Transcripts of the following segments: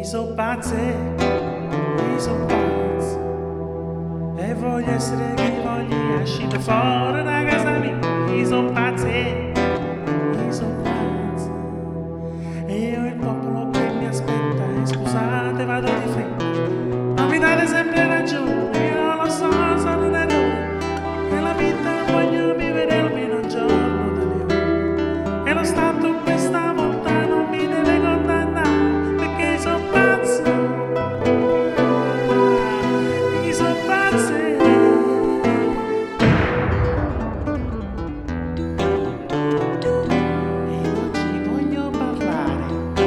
so pazze, io so pazzo. E voglio essere che voglio uscire fuori da casa mia. Io so pazze, io so pazzo. E io il popolo che mi aspetta, e scusate vado di fretta. Ma mi date sempre ragione, io lo so, sono un errore. Nella vita voglio vivere almeno un giorno da leone. E lo Stato questa volta non mi deve condannare, perché sono pazzo. Io sono pazzo. E oggi voglio parlare.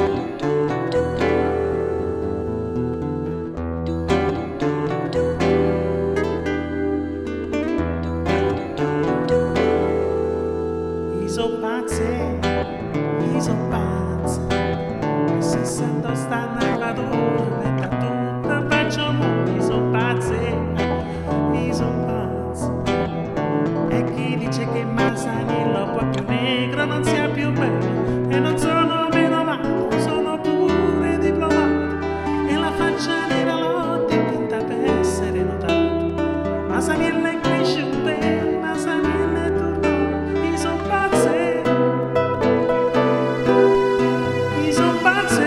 Io sono pazzo, io sono pazzo. E se sento sta narratura, metta tutta faccio mu. Io sono pazzo, io sono pazzo. E chi dice che Manzanillo può più negro non sia più bello. E non sono meno malo, sono pure diplomato. E la faccia nera l'ho dipinta per essere notato. Manzanillo è cresciuto, Manzanillo è tornato. Io sono pazzo, io sono pazzo.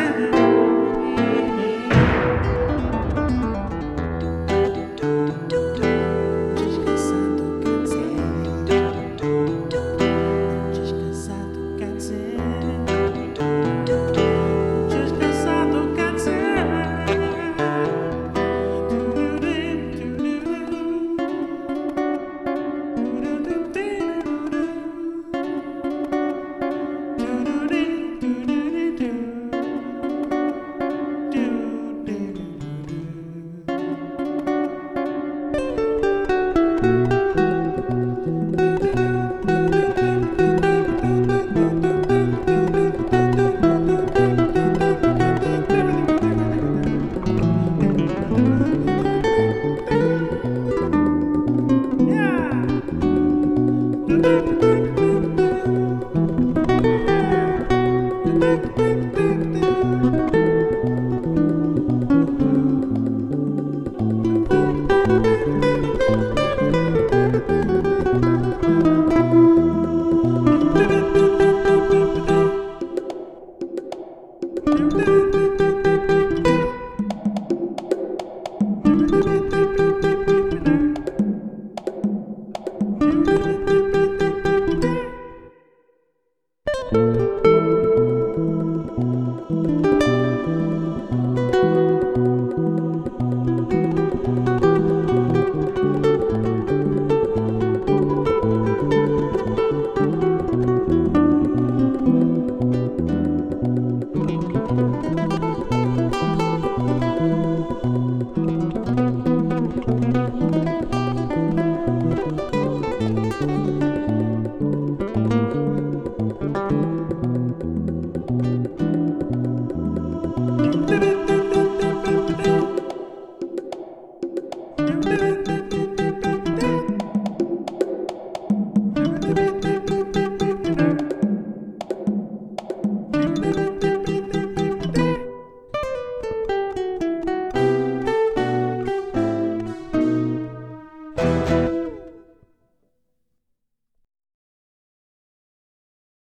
Baby.